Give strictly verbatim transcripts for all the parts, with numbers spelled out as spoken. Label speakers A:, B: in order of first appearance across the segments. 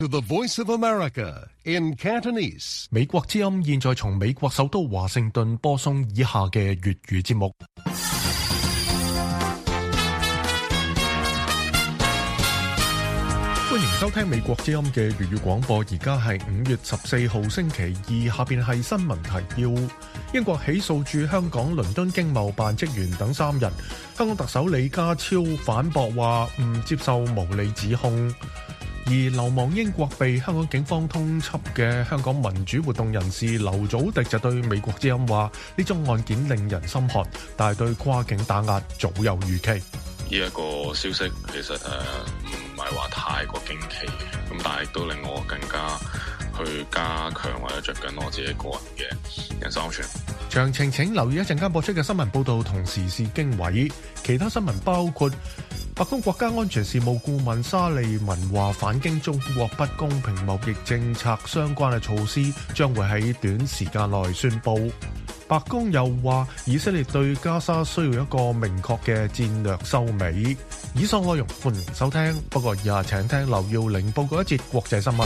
A: To the Voice of America in Cantonese.
B: 美國之音現在從美國首都華盛頓播送以下嘅粵語節目。歡迎收聽美國之音嘅粵語廣播，而家係五月十四號星期二，下邊係新聞提要。英國起訴駐香港倫敦經貿辦職員等三人，香港特首李家超反駁話唔接受無理指控。而流亡英國被香港警方通緝嘅香港民主活動人士劉祖迪就對美國之音話：呢宗案件令人心寒，但係對跨境打壓早有預期。
C: 呢一個消息其實誒唔係話太過驚奇嘅，咁但係都令我更加去加強或者着緊我自己個人嘅人身安全。
B: 詳情請留意一陣間播出嘅新聞報導同時事經緯。其他新聞包括白宮國家安全事務顧問沙利文話，反經中國不公平貿易政策相關嘅措施將會喺短時間內宣布。白宮又話，以色列對加沙需要一個明確嘅戰略收尾。以上內容歡迎收聽，不過以下請聽劉耀玲報告一節國際新聞。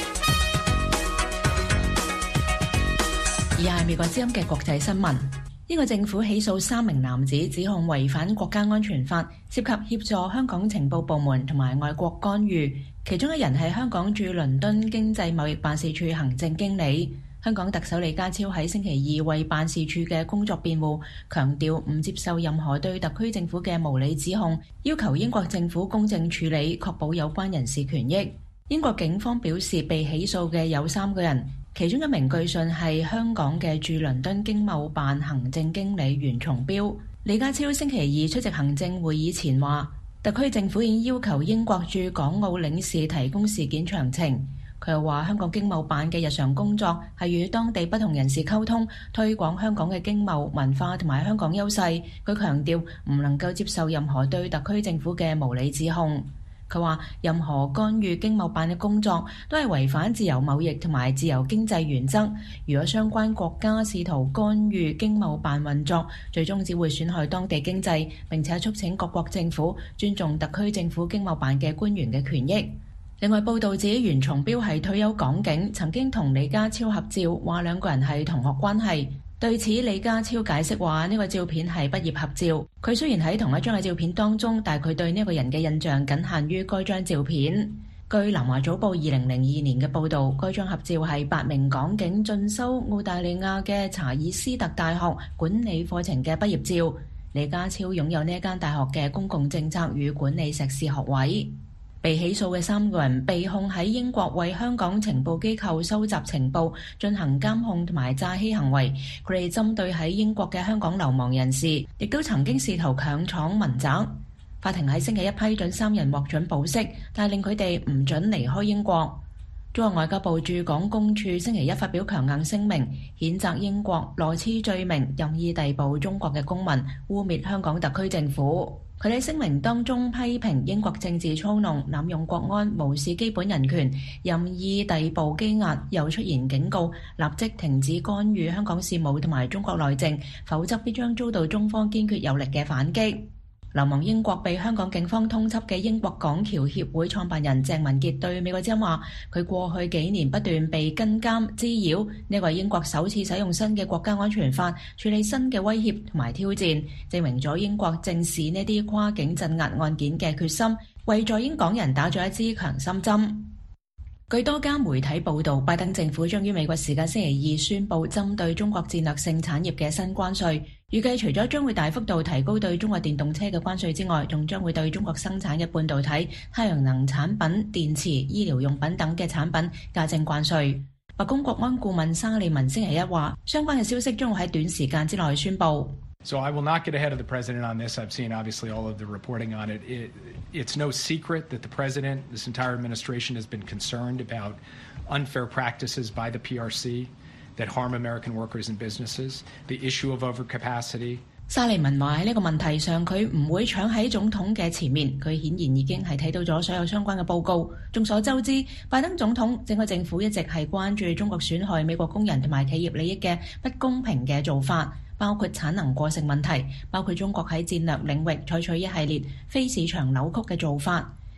D: 以下係美國之音嘅國際新聞。英國政府起訴三名男子，指控違反國家安全法，涉及協助香港情報部門同埋外國干預。其中一人係香港駐倫敦經濟貿易辦事處行政經理。香港特首李家超喺星期二為辦事處嘅工作辯護，強調唔接受任何對特區政府嘅無理指控，要求英國政府公正處理，確保有關人士權益。英國警方表示，被起訴嘅有三個人。其中一名據信係香港嘅駐倫敦經貿辦行政經理袁松標。李家超星期二出席行政會議前話，特區政府已經要求英國駐港澳領事提供事件詳情。佢又話，香港經貿辦嘅日常工作係與當地不同人士溝通，推廣香港嘅經貿文化同埋香港優勢。佢強調唔能夠接受任何對特區政府嘅無理指控。佢話，任何干預經貿辦嘅工作都係違反自由貿易同埋自由經濟原則。如果相關國家試圖干預經貿辦運作，最終只會損害當地經濟，並且促請各國政府尊重特區政府經貿辦嘅官員嘅權益。另外，報道指袁松標係退休港警，曾經同李家超合照，話兩個人係同學關係。對此，李家超解釋話呢個照片係畢業合照。佢雖然喺同一張嘅照片當中，但係佢對呢個人嘅印象僅限於該張照片。據南華早報二零零二年嘅報導，該張合照係八名港警進修澳大利亞嘅查爾斯特大學管理課程嘅畢業照。李家超擁有呢間大學嘅公共政策與管理碩士學位。被起訴嘅三個人被控喺英國為香港情報機構收集情報、進行監控同埋詐欺行為。佢哋針對喺英國嘅香港流亡人士，亦都曾經試圖強闖民宅。法庭喺星期一批准三人獲准保釋，但係令佢哋唔准離開英國。中國外交部駐港公署星期一發表強硬聲明，譴責英國羅織罪名，任意逮捕中國嘅公民，污蔑香港特區政府。佢喺聲明當中批評英國政治操弄、濫用國安、無視基本人權、任意逮捕羈押，又出言警告立即停止干預香港事務同埋中國內政，否則必將遭到中方堅決有力嘅反擊。流亡英國被香港警方通緝嘅英國港僑協會創辦人鄭文傑對美國之音話，佢過去幾年不斷被跟監滋擾，呢個係英國首次使用新嘅國家安全法處理新嘅威脅同埋挑戰，證明咗英國正視呢啲跨境鎮壓案件嘅決心，為在英港人打咗一支強心針。據多家媒體報道，拜登政府將於美國時間星期二宣布針對中國戰略性產業嘅新關稅，預計除咗將會大幅度提高對中國電動車嘅關稅之外，仲將會對中國生產嘅半導體、太陽能產品、電池、醫療用品等嘅產品加徵關稅。白宮國安顧問沙利文星期一話，相關嘅消息將會喺短時間之內宣布。
E: So I will not get ahead of the president on this. I've seen obviously all of the reporting on it. it. It's no secret that the president, this entire administration has been concerned about unfair practices by the P R C that harm American workers and businesses, the issue of overcapacity.
D: 沙利文話喺呢個問題上，佢唔會搶喺總統嘅前面。佢顯然已經係睇到咗所有相關嘅報告。眾所周知，拜登總統整個政府一直係關注中國損害美國工人同埋企業利益嘅不公平嘅做法，包括產能過剩問題，包括中國喺戰略領域採取一系列非市場扭曲嘅做法。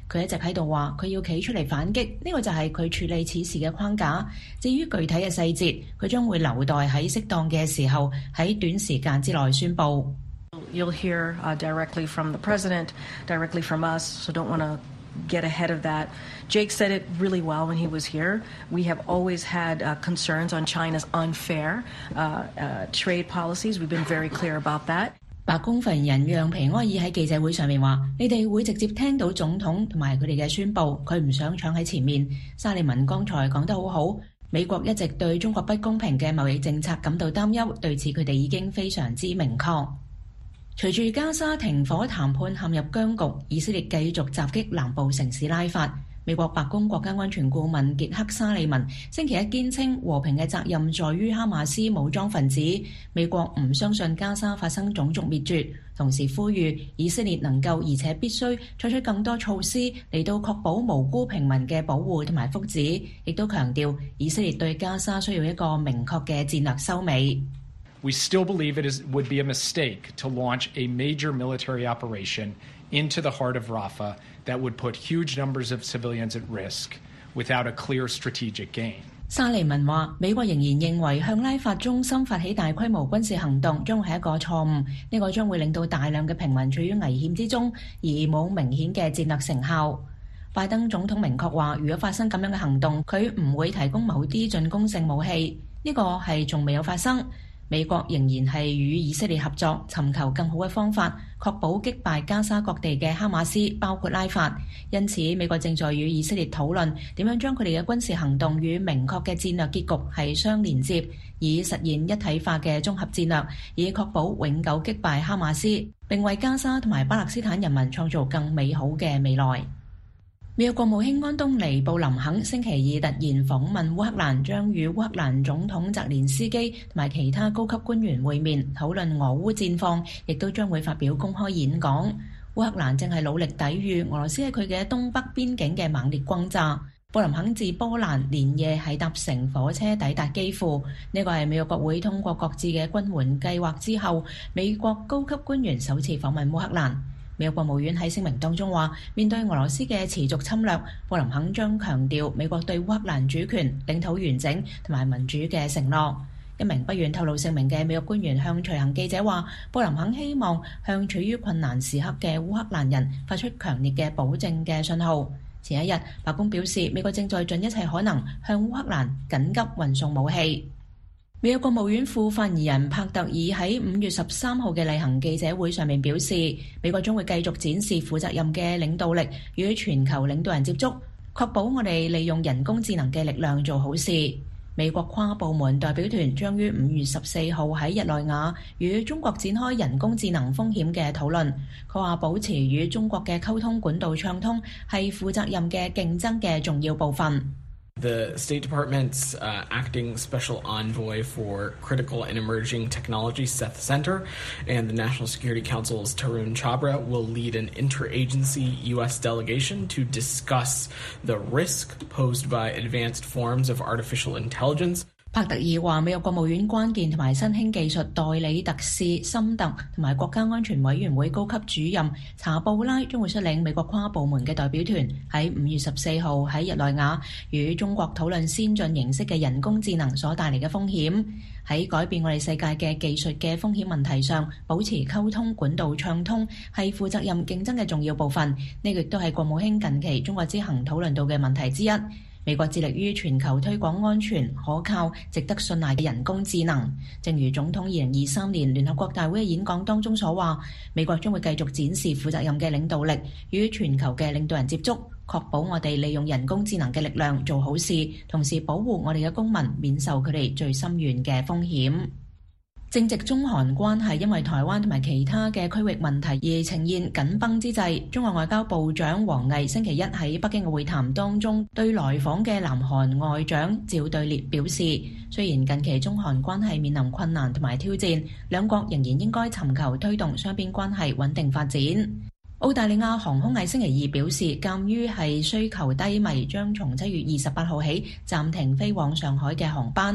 D: 佢一直喺度話佢要企出嚟反擊，呢個就係佢處理此事嘅框架。至於具體嘅細節，佢將會留待喺適當嘅時候喺短時間之內宣佈。
F: You'll hear uh, directly from the president, directly from us, so don't want to get ahead of that. Jake said it really well when he was here. We have always had uh, concerns on China's unfair uh, uh, trade policies. We've been very clear about that.
D: 白宮發言人讓皮埃爾喺記者會上面話：你哋會直接聽到總統同埋佢哋嘅宣佈，佢唔想搶喺前面。沙利文剛才講得好好，美國一直對中國不公平嘅貿易政策感到擔憂，對此佢哋已經非常之明確。隨住加沙停火談判陷入僵局，以色列繼續襲擊南部城市拉法。美國白宮國家安全顧問傑克沙利文星期一堅稱，和平嘅責任在於哈馬斯武裝分子。美國唔相信加沙發生種族滅絕，同時呼籲以色列能夠而且必須採取更多措施嚟到確保無辜平民嘅保護同埋福祉，亦都強調以色列對加沙需要一個明確嘅戰略收尾。
E: We still believe it is, would be a mistake to launch a major military operation into the heart of Rafah that would put huge numbers of civilians at risk without a clear strategic gain.
D: 沙利文話：美國仍然認為向拉法中心發起大規模軍事行動將係一個錯誤，呢個將會令到大量嘅平民處於危險之中，而冇明顯嘅戰略成效。拜登總統明確話：如果發生咁樣嘅行動，佢唔會提供某啲進攻性武器，呢個係仲未有發生。美國仍然係與以色列合作，尋求更好嘅方法，確保擊敗加沙各地嘅哈馬斯，包括拉法。因此，美國正在與以色列討論點樣將佢哋嘅軍事行動與明確嘅戰略結局係相連接，以實現一體化嘅綜合戰略，以確保永久擊敗哈馬斯，並為加沙同埋巴勒斯坦人民創造更美好嘅未來。美國國務卿安東尼布林肯星期二突然訪問烏克蘭，將與烏克蘭總統澤連斯基同埋其他高級官員會面，討論俄烏戰況，亦都將會發表公開演講。烏克蘭正係努力抵禦俄羅斯喺佢嘅東北邊境嘅猛烈轟炸。布林肯自波蘭連夜係搭乘火車抵達基輔，呢個係美國國會通過擱置嘅軍援計劃之後，美國高級官員首次訪問烏克蘭。美國國務院喺聲明當中話，面對俄羅斯嘅持續侵略，布林肯將強調美國對烏克蘭主權、領土完整同埋民主嘅承諾。一名不願透露姓名嘅美國官員向隨行記者話，布林肯希望向處於困難時刻嘅烏克蘭人發出強烈嘅保證嘅信號。前一日，白宮表示美國正在盡一切可能向烏克蘭緊急運送武器。美國國務院副發言人帕特爾喺五月十三號嘅例行記者會上面表示，美國將會繼續展示負責任嘅領導力，與全球領導人接觸，確保我哋利用人工智能嘅力量做好事。美國跨部門代表團將於五月十四號喺日內瓦與中國展開人工智能風險嘅討論。佢話保持與中國嘅溝通管道暢通係負責任嘅競爭嘅重要部分。
G: The State Department's uh, acting special envoy for critical and emerging technology, Seth Center, and the National Security Council's Tarun Chhabra will lead an interagency U S delegation to discuss the risk posed by advanced forms of artificial intelligence.
D: 帕特爾話，美國國務院關鍵同埋新興技術代理特使森特同埋國家安全委員會高級主任查布拉將會率領美國跨部門嘅代表團喺五月十四號喺日內瓦與中國討論先進形式嘅人工智能所帶嚟嘅風險。喺改變我哋世界嘅技術嘅風險問題上，保持溝通管道暢通係負責任競爭嘅重要部分。呢個亦都係國務卿近期中國之行討論到嘅問題之一。美國致力於全球推廣安全、可靠、值得信賴嘅人工智能。正如總統二零二三年聯合國大會嘅演講當中所話，美國將會繼續展示負責任嘅領導力，與全球嘅領導人接觸，確保我哋利用人工智能嘅力量做好事，同時保護我哋嘅公民免受佢哋最深遠嘅風險。正值中韓關係因為台灣同埋其他嘅區域問題而呈現緊繃之際，中國外交部長王毅星期一喺北京嘅會談當中，對來訪嘅南韓外長趙對列表示，雖然近期中韓關係面臨困難同埋挑戰，兩國仍然應該尋求推動雙邊關係穩定發展。澳大利亞航空喺星期二表示，鑑於係需求低迷，將從七月二十八號起暫停飛往上海嘅航班。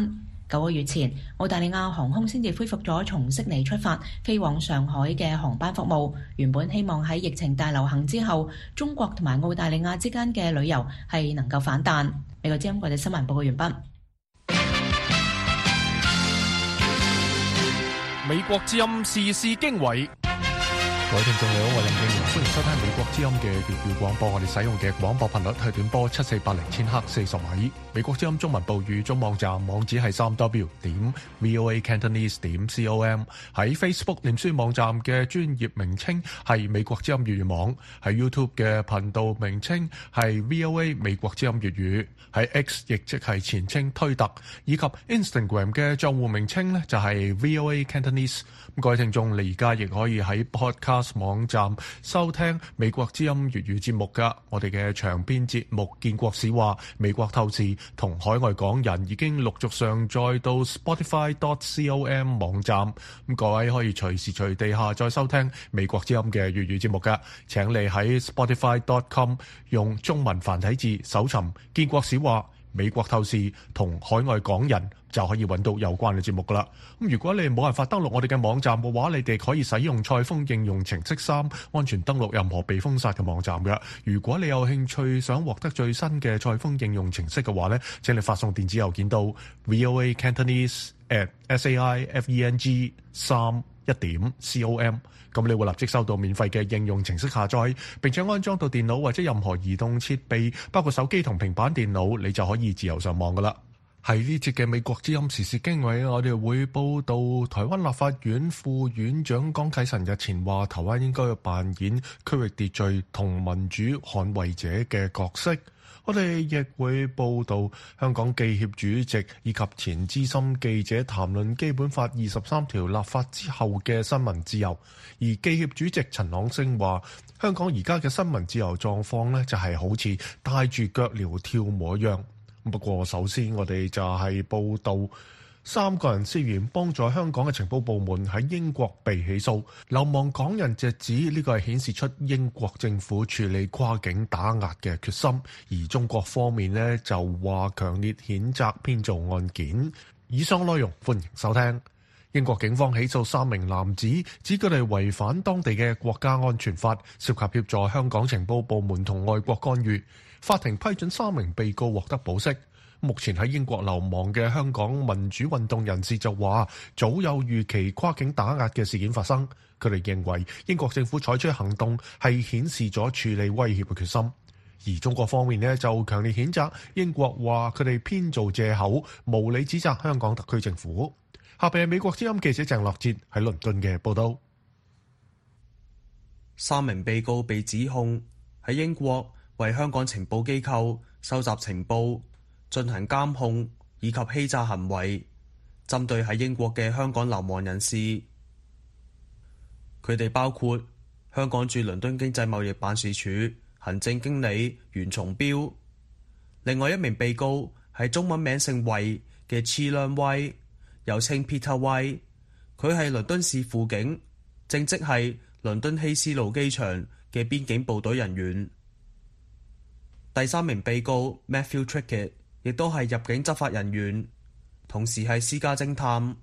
D: 九個月前，澳大利亞航空先至恢復咗從悉尼出發飛往上海嘅航班服務。原本希望喺疫情大流行之後，中國同埋澳大利亞之間嘅旅遊係能夠反彈。美國之音國際新聞報告完畢。
H: 美國之音時事經緯。
B: 各位聽眾你好，我係任敬源，歡迎收聽美國之音嘅粵語廣播。我哋使用嘅廣播頻率係短波七四八零千赫四十米。美國之音中文部語中網站網址係三 w 點 voa cantonese 點 com。喺 Facebook 臉書網站嘅專頁名稱係美國之音粵語網，喺 YouTube 嘅頻道名稱係 VOA 美國之音粵語，喺 X 亦即係前稱推特，以及 Instagram 嘅賬戶名稱呢就係 VOA Cantonese。各位聽眾，你而家亦可以喺 Podcast 網站收聽美國之音粵語節目噶。我哋嘅長篇節目《建國史話》、美國透視同海外港人已經陸續上載到 Spotify dot com 網站。咁各位可以隨時隨地下載收聽美國之音嘅粵語節目噶。請你喺 Spotify dot com 用中文繁體字搜尋《建國史話》、美國透視同海外港人，就可以揾到有關嘅節目噶啦。咁如果你冇辦法登錄我哋嘅網站嘅話，你哋可以使用賽風應用程式三安全登錄任何被封殺嘅網站嘅。如果你有興趣想獲得最新嘅賽風應用程式嘅話呢，請你發送電子郵件到 voa cantonese at saifeng 三一點 com， 咁你會立即收到免費嘅應用程式下載，並且安裝到電腦或者任何移動設備，包括手機同平板電腦，你就可以自由上網噶啦。喺呢節嘅美國之音時事經緯，我哋會報道台灣立法院副院長江啟臣日前話，台灣應該要扮演區域秩序同民主捍衛者嘅角色。我哋亦會報道香港記協主席以及前資深記者談論基本法二十三條立法之後嘅新聞自由。而記協主席陳朗昇話，香港而家嘅新聞自由狀況呢，就係好似帶住腳鐐跳舞一樣。不過首先我哋就係報道三個人涉嫌幫助香港嘅情報部門喺英國被起訴，流亡港人就指呢個係顯示出英國政府處理跨境打壓嘅決心，而中國方面呢，就話強烈譴責編造案件。以上內容歡迎收聽。英國警方起訴三名男子，指佢哋違反當地嘅國家安全法，涉及協助香港情報部門同外國干預。法庭批准三名被告獲得保釋。目前喺英國流亡嘅香港民主運動人士就話，早有預期跨境打壓嘅事件發生。佢哋認為英國政府採取行動係顯示咗處理威脅嘅決心。而中國方面呢，就強烈譴責英國，話佢哋編造藉口，無理指責香港特區政府。下邊係美國之音記者鄭樂哲喺倫敦嘅報道。
I: 三名被告被指控喺英國為香港情報機構收集情報、進行監控以及欺詐行為，針對喺英國嘅香港流亡人士。佢哋包括香港駐倫敦經濟貿易辦事處行政經理袁松標，另外一名被告係中文名姓魏嘅次亮威，又稱 Peter 威，佢係倫敦市輔警，正職係倫敦希斯路機場嘅邊境部隊人員。第三名被告 Matthew Trickett 亦都係入境執法人員，同時係私家偵探。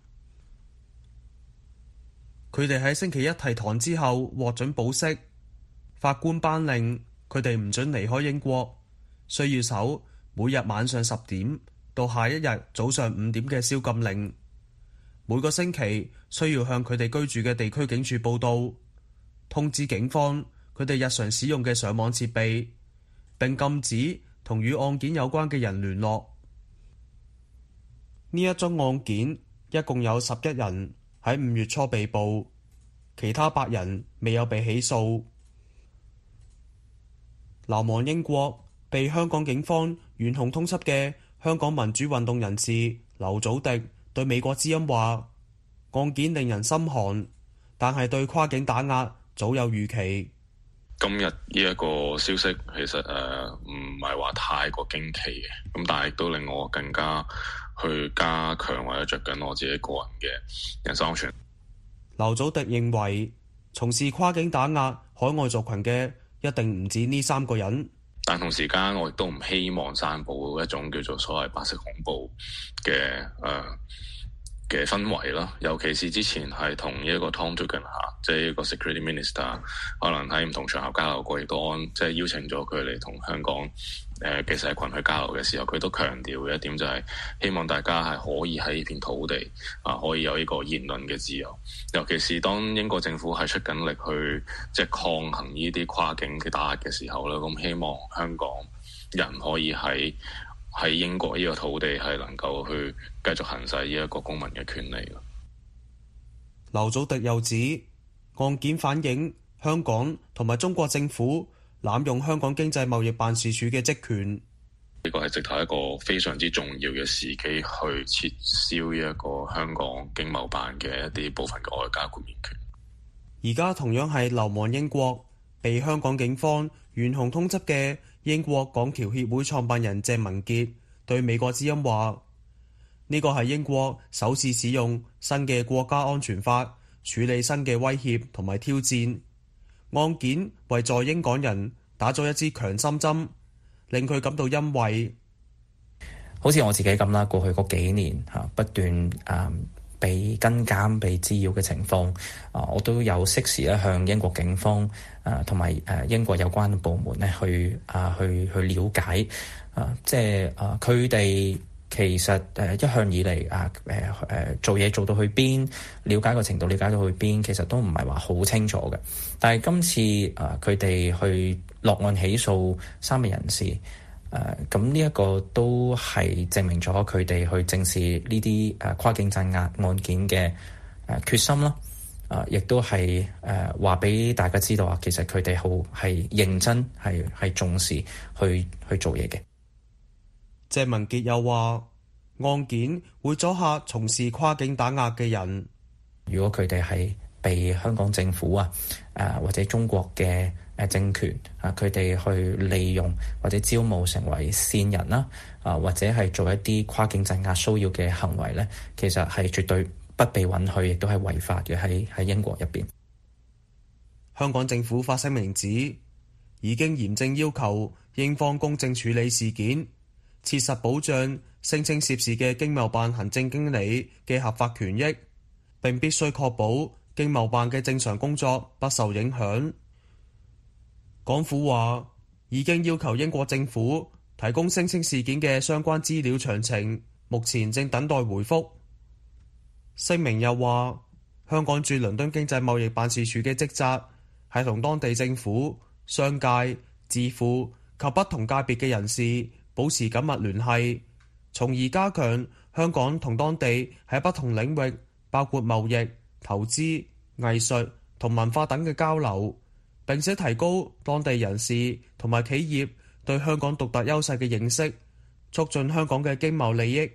I: 佢哋喺星期一提堂之後獲准保釋，法官頒令佢哋唔准離開英國，需要守每日晚上十點到下一日早上五點嘅宵禁令。每個星期需要向佢哋居住嘅地區警署報到，通知警方佢哋日常使用嘅上網設備，並禁止同與案件有關嘅人聯絡。呢一宗案件一共有十一人喺五月初被捕，其他八人未有被起訴。流亡英國被香港警方懸紅通緝嘅香港民主運動人士劉祖迪對美國之音話，案件令人心寒，但係對跨境打壓早有預期。
C: 今日呢一個消息其實誒唔係話太過驚奇嘅，咁但係亦都令我更加去加強或者着緊我自己個人嘅人身安全。
I: 劉祖迪認為，從事跨境打壓海外族群嘅一定唔止呢三個人。
C: 第但同時間我亦都唔希望散布一種叫做所謂白色恐怖嘅誒嘅氛圍啦。尤其是之前係同一個 Tom Tugendhat 即係一個 Security Minister， 可能喺唔同場合交流過，亦都安即係邀請咗佢嚟同香港誒嘅社群去交流嘅時候，佢都強調嘅一點就係希望大家係可以喺呢片土地啊，可以有呢個言論嘅自由。尤其是當英國政府係出緊力去即係抗衡呢啲跨境嘅打壓嘅時候咧，咁希望香港人可以喺喺英國呢個土地係能夠去繼續行使呢一個公民嘅權利。
I: 劉祖迪又指，案件反映香港同埋中國政府濫用香港經濟貿易辦事處嘅職權，
C: 呢個係直頭一個非常之重要嘅時機去撤銷呢一個香港經貿辦嘅一啲部分嘅外交豁免權。
I: 而家同樣係流亡英國，被香港警方懸紅通緝嘅英國港僑協會創辦人鄭文傑對美國之音話：呢個係英國首次使用新嘅國家安全法處理新嘅威脅同埋挑戰。案件為在英港人打咗一支強心針，令佢感到欣慰。
J: 好似我自己咁啦，過去嗰幾年嚇不斷誒被跟監、被滋擾嘅情況，啊，我都有適時咧向英國警方誒同埋誒英國有關嘅部門咧去啊去去了解啊，即係啊佢哋其實誒一向以嚟啊誒誒做嘢做到去邊，了解個程度了解到去邊，其實都唔係話好清楚嘅。但係今次啊佢哋去落案起訴三名人士，誒咁呢一個都係證明咗佢哋去正視呢啲誒跨境鎮壓案件嘅誒決心啦。啊，亦都係誒話俾大家知道啊，其實佢哋好係認真係係重視去去做嘢嘅。
I: 謝文傑又話：案件會阻嚇從事跨境打壓嘅人。
J: 如果佢哋係被香港政府啊，誒或者中國嘅誒政權啊，佢哋去利用或者招募成為線人啦，啊或者係做一啲跨境鎮壓騷擾嘅行為咧，其實係絕對不被允許，亦都係違法嘅。喺喺英國入邊，
I: 香港政府發聲明指，已經嚴正要求英方公正處理事件，切實保障聲稱涉事嘅經貿辦行政經理嘅合法權益，並必須確保經貿辦嘅正常工作不受影響。港府話已經要求英國政府提供聲稱事件嘅相關資料詳情，目前正等待回覆。聲明又話，香港駐倫敦經濟貿易辦事處嘅職責係同當地政府、商界、智庫及不同界別嘅人士保持緊密聯繫，從而加強香港同當地喺不同領域，包括貿易、投資、藝術同文化等嘅交流，並且提高當地人士同埋企業對香港獨特優勢嘅認識，促進香港嘅經貿利益。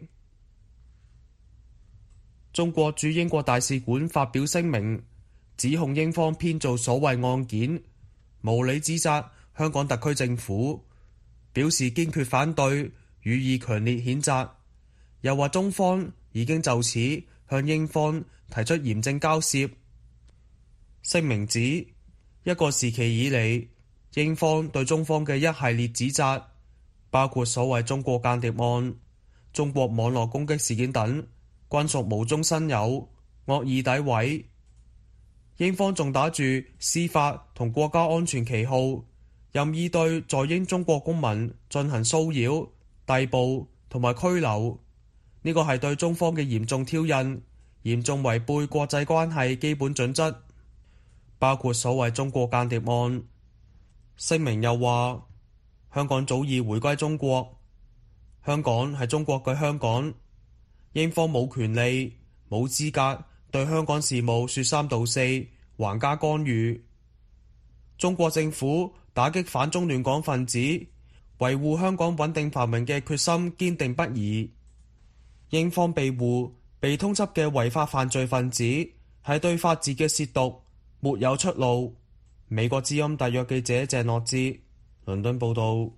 I: 中國駐英國大使館發表聲明，指控英方編造所謂案件，無理指責香港特區政府，表示堅決反對，予以強烈譴責。又話中方已經就此向英方提出嚴正交涉。聲明指，一個時期以嚟，英方對中方嘅一系列指責，包括所謂中國間諜案、中國網絡攻擊事件等，均屬無中生有、惡意詆毀。英方仲打住司法同國家安全旗號，任意對在英中國公民進行騷擾、逮捕同埋拘留，呢個係對中方嘅嚴重挑釁，嚴重違背國際關係基本準則，包括所謂中國間諜案。聲明又話，香港早已回歸中國，香港係中國嘅香港，英方冇權利、冇資格對香港事務說三道四，橫加干預。中國政府打擊反中亂港分子、維護香港穩定繁榮嘅決心堅定不移。英方庇護被通緝嘅違法犯罪分子，係對法治嘅褻瀆，沒有出路。美國之音特約記者鄭樂之，倫敦報道。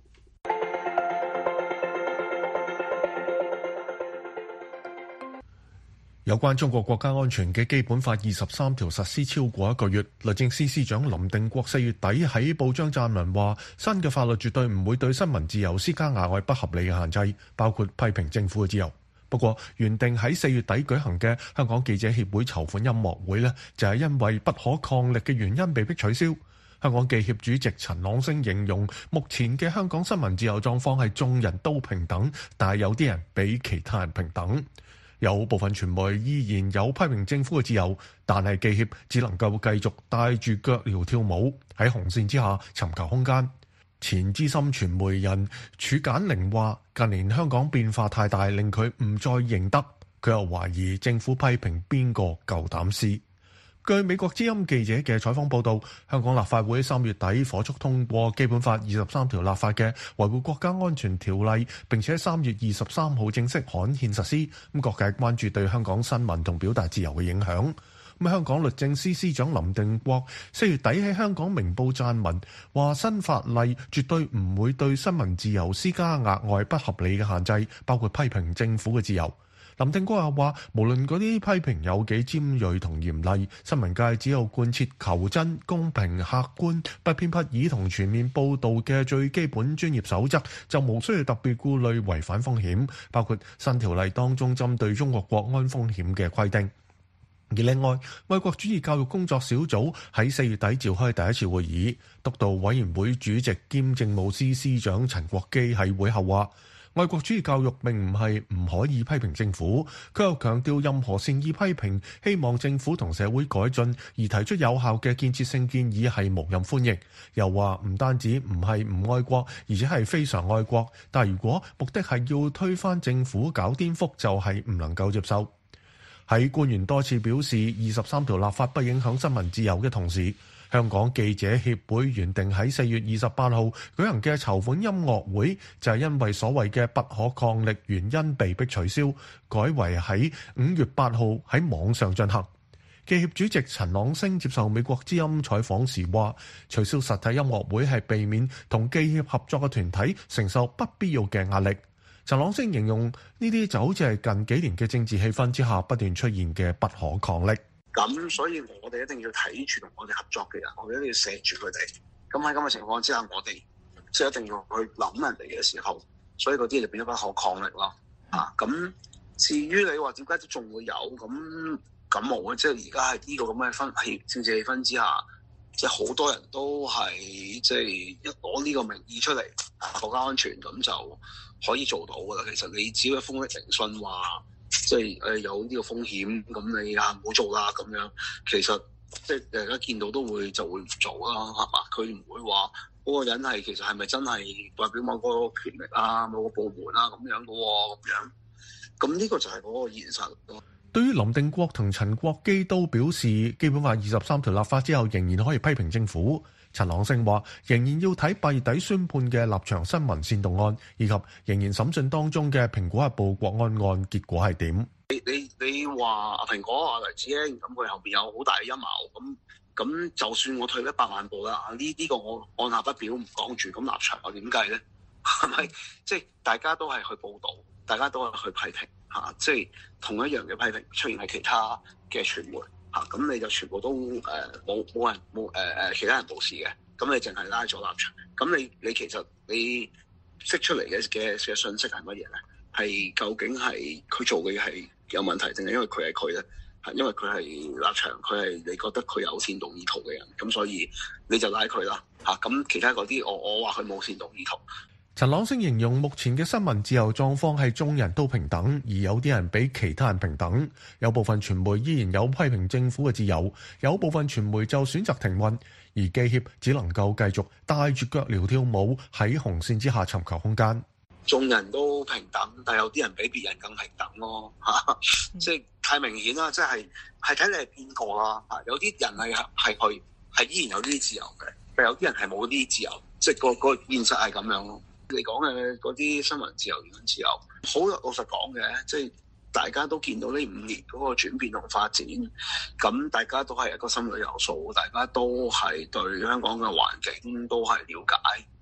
B: 有關中國國家安全嘅基本法二十三條實施超過一個月，律政司司長林定國四月底喺報章撰文話，新嘅法律絕對唔會對新聞自由施加額外不合理嘅限制，包括批評政府嘅自由。不過，原定喺四月底舉行嘅香港記者協會籌款音樂會呢，就係因為不可抗力嘅原因被迫取消。香港記協主席陳朗昇形容，目前嘅香港新聞自由狀況係眾人都平等，但係有啲人比其他人平等。有部分傳媒依然有批評政府嘅自由，但係記協只能夠繼續帶住腳鐐跳舞，喺紅線之下尋求空間。前資深傳媒人褚簡寧話：近年香港變化太大，令佢唔再認得。佢又懷疑政府批評邊個夠膽試。據美國之音記者嘅採訪報導，香港立法會三月底火速通過《基本法》二十三條立法嘅維護國家安全條例，並且三月二十三號正式刊憲實施。咁各界關注對香港新聞同表達自由嘅影響。咁香港律政司司長林定國四月底喺香港明報撰文，話新法例絕對唔會對新聞自由施加額外不合理嘅限制，包括批評政府嘅自由。林定國又話，無論嗰啲批評有幾尖鋭同嚴厲，新聞界只有貫徹求真、公平、客觀、不偏不倚同全面報導嘅最基本專業守則，就無需要特別顧慮違反風險，包括新條例當中針對中國國安風險嘅規定。而另外，愛國主義教育工作小組喺四月底召開第一次會議，督導委員會主席兼政務司司長陳國基喺會後話，愛國主義教育並唔係唔可以批評政府，佢又強調任何善意批評希望政府同社會改進而提出有效嘅建設性建議係無任歡迎。又話唔單止唔係唔愛國，而且係非常愛國，但如果目的係要推翻政府搞顛覆，就係唔能夠接受。喺官員多次表示二十三條立法不影響新聞自由嘅同時，香港記者協會原定喺四月二十八號舉行嘅籌款音樂會，就係因為所謂嘅不可抗力原因被迫取消，改為喺五月八號喺網上進行。記協主席陳朗昇接受美國之音採訪時話，取消實體音樂會係避免同記協合作嘅團體承受不必要嘅壓力。陳朗昇形容呢啲就好似係近幾年嘅政治氣氛之下不斷出現嘅不可抗力。
K: 咁所以我哋一定要睇住同我哋合作嘅人，我哋一定要錫住佢哋。咁喺咁嘅情況之下，我哋即係一定要去諗人哋嘅時候，所以嗰啲就變咗不可抗力咯。啊，咁至於你話點解都仲會有咁感冒咧？即係而家係呢個咁嘅氛氣政治氣氛之下，即係好多人都係即係一攞呢個名義出嚟，啊，國家安全咁就可以做到噶啦。其實你只要一封一聆訊話，即係誒有呢個風險，咁你啊唔好做啦咁樣。其實即係大家見到都會就會唔做啦，係嘛？佢唔會話嗰個人係其實係咪真係代表某個權力啊、某個部門啊咁樣嘅喎咁樣。咁呢個就係嗰個現實咯。
B: 對於林定國同陳國基都表示，基本法二十三條立法之後仍然可以批評政府。陳朗昇話，仍然要睇八月底宣判嘅立場新聞煽動案，以及仍然審訊當中嘅蘋果日報國安案結果係點。
K: 你你你話蘋果啊黎智英咁，佢後邊有好大嘅陰謀，咁咁就算我退一百萬步啦，呢呢個我按下不表唔講住，咁立場我點計咧？係咪即係大家都係去報導，大家都係去批評嚇，即係同一樣嘅批評出現喺其他嘅傳媒。嚇咁、啊、你就全部都誒冇冇人冇誒誒其他人冇事嘅，咁你淨係拉咗立場。咁你你其實你釋出嚟嘅嘅嘅信息係乜嘢咧？係究竟係佢做嘅嘢係有問題，定係因為佢係佢咧？係因為佢係立場，佢係你覺得佢有煽動意圖嘅人，咁所以你就拉佢啦。嚇、啊、咁其他嗰啲我我話佢冇煽動意圖。
B: 陳朗昇形容目前嘅新聞自由狀況係眾人都平等，而有啲人比其他人平等。有部分傳媒依然有批評政府嘅自由，有部分傳媒就選擇停運，而記協只能夠繼續帶住腳鐐跳舞喺紅線之下尋求空間。
K: 眾人都平等，但有啲人比別人更平等咯，嚇！即係太明顯啦，即係係睇你係邊個啦。嚇，有啲人係係去係依然有呢啲自由嘅，但有啲人係冇呢啲自由，即係個個現實係咁樣咯。你講嘅嗰啲新聞自由、言論自由，好老實講嘅，即係大家都見到呢五年嗰個轉變同發展，咁大家都係一個心裏有數，大家都係對香港嘅環境都係了解，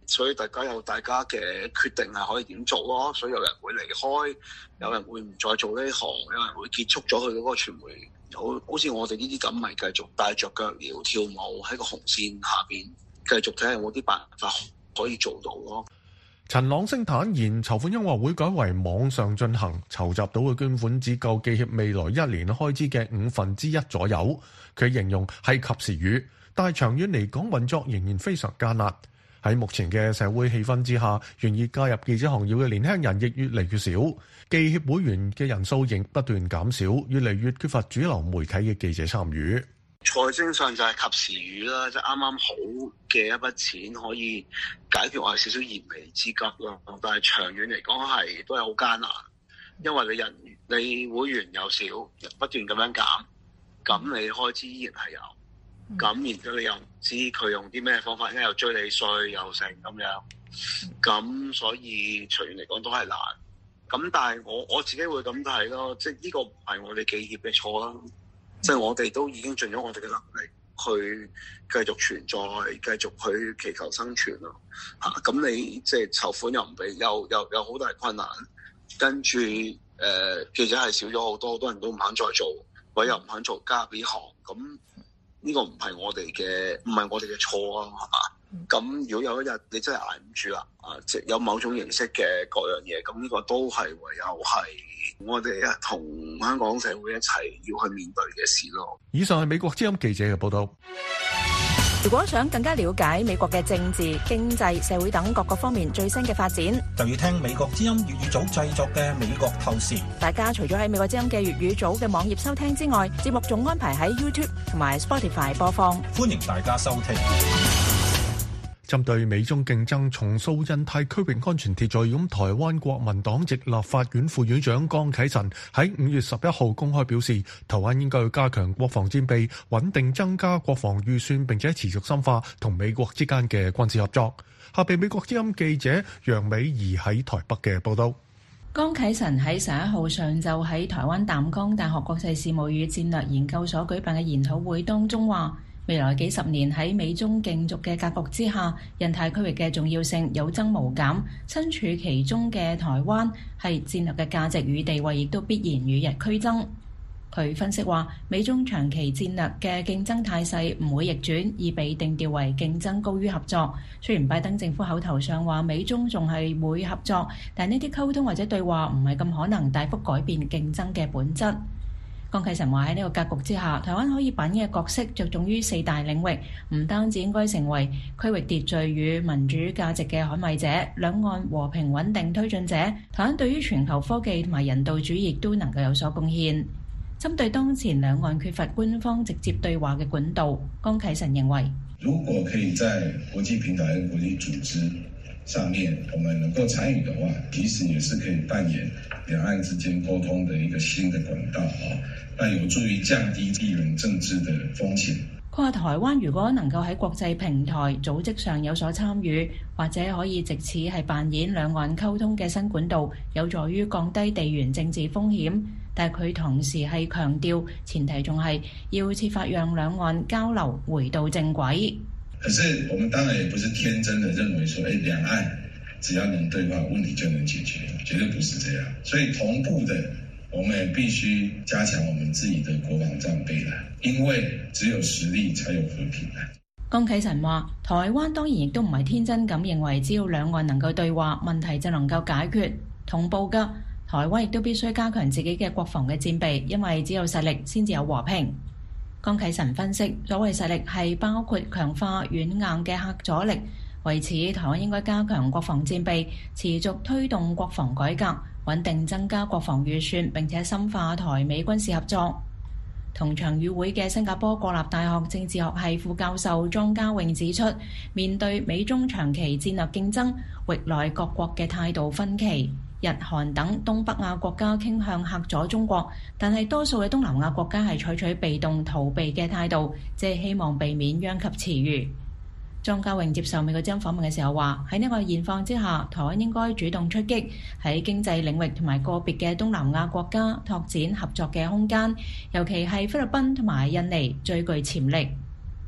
K: 所以大家有大家嘅決定係可以點做咯。所以有人會離開，有人會唔再做呢行，有人會結束咗佢嗰個傳媒。好好似我哋呢啲咁，咪繼續帶着腳鐐跳舞喺個紅線下邊，繼續睇下有冇啲辦法可以做到咯。
B: 陳朗昇坦言，籌款音樂會改為網上進行，籌集到嘅捐款只夠記協未來一年開支嘅五分之一左右。佢形容係及時雨，但係長遠嚟講運作仍然非常艱難。喺目前嘅社會氣氛之下，願意加入記者行業嘅年輕人亦越嚟越少，記協會員嘅人數亦不斷減少，越嚟越缺乏主流媒體嘅記者參與。
K: 財政上就係及時雨啦，即係啱啱好嘅一筆錢可以解決我哋少少燃眉之急咯。但係長遠嚟講係都係好艱難，因為你人你會員又少，不斷咁樣減，咁你開支依然係有。咁然之後你又唔知佢用啲咩方法，因為又追你稅又成咁樣，咁所以長遠嚟講都係難。咁但係我我自己會咁睇咯，即係呢個唔係我哋記協嘅錯啦，即係我哋都已經盡咗我哋嘅能力去繼續存在，繼續去祈求生存咯。嚇、啊，咁你即係籌款又唔俾，又又有好大困難，跟住誒、呃、記者係少咗好多，好多人都唔肯再做，或者又唔肯做加入呢行咁。呢個唔係我哋嘅，唔係我哋嘅錯啊，係嘛？咁如果有一日你真係捱唔住啦，啊，即係有某種形式嘅各樣嘢，咁呢個都係唯有係我哋啊同香港社會一齊要去面對嘅事咯。
B: 以上係美國之音記者嘅報道。
D: 如果想更加了解美國嘅政治、經濟、社會等各個方面最新嘅發展，
L: 就要聽美國之音粵語組製作嘅《美國透視》。
D: 大家除咗喺美國之音嘅粵語組嘅網頁收聽之外，節目仲安排喺 YouTube 同埋 Spotify 播放，
L: 歡迎大家收聽。
B: 針對美中競爭重塑印太區域安全秩序，咁台灣國民黨籍立法院副院長江啟臣喺五月十一號公開表示，台灣應該要加強國防戰備，穩定增加國防預算，並且持續深化同美國之間嘅軍事合作。下邊美國之音記者楊美儀喺台北嘅報道。
D: 江啟臣喺十一號上晝喺台灣淡江大學國際事務與戰略研究所舉辦嘅研討會當中話，未來幾十年喺美中競逐嘅格局之下，印太區域嘅重要性有增無減。身處其中嘅台灣係戰略嘅價值與地位，亦都必然與日俱增。佢分析話，美中長期戰略嘅競爭態勢唔會逆轉，已被定調為競爭高於合作。雖然拜登政府口頭上話美中仲係會合作，但呢啲溝通或者對話唔係咁可能大幅改變競爭嘅本質。江啟臣話喺呢個格局之下，台灣可以扮演嘅角色着重於四大領域，唔單止應該成為區域秩序與民主價值嘅捍衛者、兩岸和平穩定推進者，台灣對於全球科技同埋人道主義亦都能夠有所貢獻。針對當前兩岸缺乏官方直接對話嘅管道，江啟臣認為，
M: 如果可以在國際平台和國際組織上面，我們能夠參與的話，其實也是可以扮演兩岸之間溝通的一個新的管道啊，那有助於降低地緣政治的風險。
D: 佢話台灣如果能夠喺國際平台組織上有所參與，或者可以藉此係扮演兩岸溝通嘅新管道，有助於降低地緣政治風險。但係佢同時係強調，前提仲係要設法讓兩岸交流回到正軌。
M: 可是我們當然也不是天真的認為說，誒，兩岸只要能對話，問題就能解決，絕對不是這樣。所以同步的，我們也必須加強我們自己的國防戰備啦，因為只有實力才有和平啦。
D: 江啟臣話，台灣當然亦都唔係天真咁認為，只要兩岸能夠對話，問題就能夠解決。同步嘅，台灣亦都必須加強自己嘅國防嘅戰備，因為只有實力先至有和平。江啟臣分析，所謂實力係包括強化軟硬嘅核阻力，為此台灣應該加強國防戰備，持續推動國防改革，穩定增加國防預算，並且深化台美軍事合作。同場與會嘅新加坡國立大學政治學系副教授莊家穎指出，面對美中長期戰略競爭，域內各國嘅態度分歧。日韓等東北亞國家傾向嚇阻中國，但係多數嘅東南亞國家係採取被動逃避嘅態度，即係希望避免殃及池魚。莊家穎接受美國之音訪問嘅時候話，喺呢個現況之下，台灣應該主動出擊，喺經濟領域同埋個別嘅東南亞國家拓展合作嘅空間，尤其係菲律賓同埋印尼最具潛力。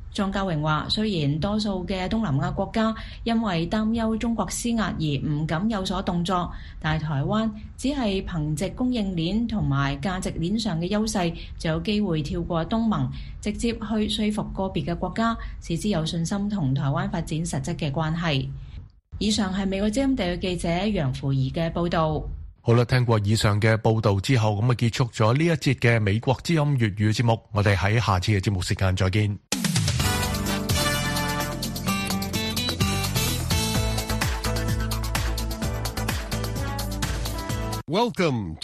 D: 莊家榮話：雖然多數嘅東南亞國家因為擔憂中國施壓而唔敢有所動作，但係台灣只係憑藉供應鏈同埋價值鏈上嘅優勢，就有機會跳過東盟，直接去說服個別嘅國家，使之有信心同台灣發展實質嘅關係。以上係美國之音地嘅記者楊芙儀嘅報導。
B: 好啦，聽過以上嘅報導之後，咁啊結束咗呢一節嘅美國之音粵語節目，我哋喺下次嘅節目時間再見。
A: Welcome